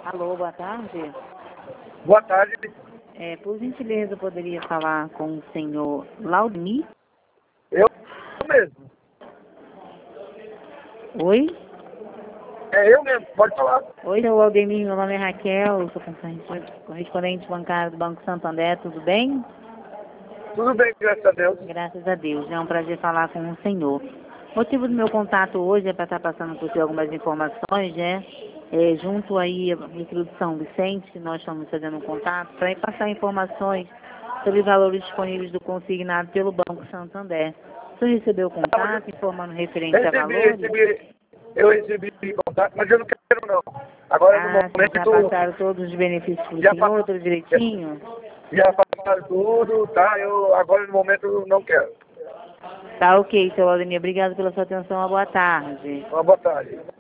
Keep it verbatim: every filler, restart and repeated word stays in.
Alô, boa tarde. Boa tarde. É, por gentileza, eu poderia falar com o senhor Laudemir? Eu mesmo. Oi? É eu mesmo, pode falar. Oi, senhor Laudemir, meu nome é Raquel, eu sou correspondente bancário do Banco Santander, tudo bem? Tudo bem, graças a Deus. Graças a Deus, é um prazer falar com o senhor. O motivo do meu contato hoje é para estar passando por você algumas informações, né? É, junto aí à Prefeitura de São Vicente, que nós estamos fazendo um contato, para passar informações sobre valores disponíveis do consignado pelo Banco Santander. O senhor recebeu o contato informando referente a Recebi, valores? recebi, eu recebi contato, mas eu não quero não. Agora no Ah, sim, já momento, passaram todos os benefícios para o já, senhor, pa- tudo direitinho? já passaram tudo, tá? Eu agora no momento não quero. Tá ok, seu Laudemir. Obrigado pela sua atenção. Uma boa tarde. Uma boa tarde.